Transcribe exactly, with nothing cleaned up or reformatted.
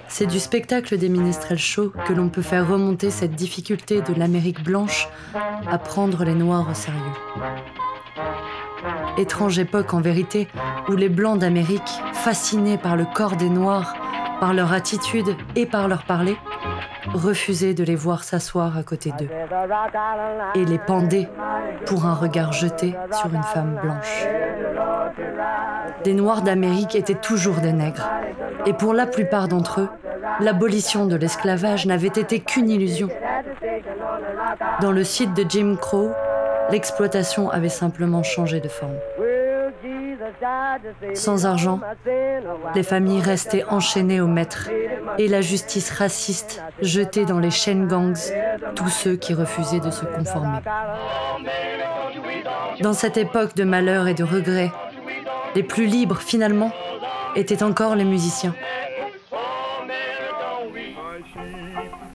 C'est du spectacle des minstrels shows que l'on peut faire remonter cette difficulté de l'Amérique blanche à prendre les Noirs au sérieux. Étrange époque en vérité, où les Blancs d'Amérique, fascinés par le corps des Noirs, par leur attitude et par leur parler, refusaient de les voir s'asseoir à côté d'eux et les pendaient pour un regard jeté sur une femme blanche. Des Noirs d'Amérique étaient toujours des nègres, et pour la plupart d'entre eux, l'abolition de l'esclavage n'avait été qu'une illusion. Dans le site de Jim Crow, l'exploitation avait simplement changé de forme. Sans argent, les familles restaient enchaînées au maître et la justice raciste jetait dans les chaînes gangs tous ceux qui refusaient de se conformer. Dans cette époque de malheur et de regret, les plus libres, finalement, étaient encore les musiciens.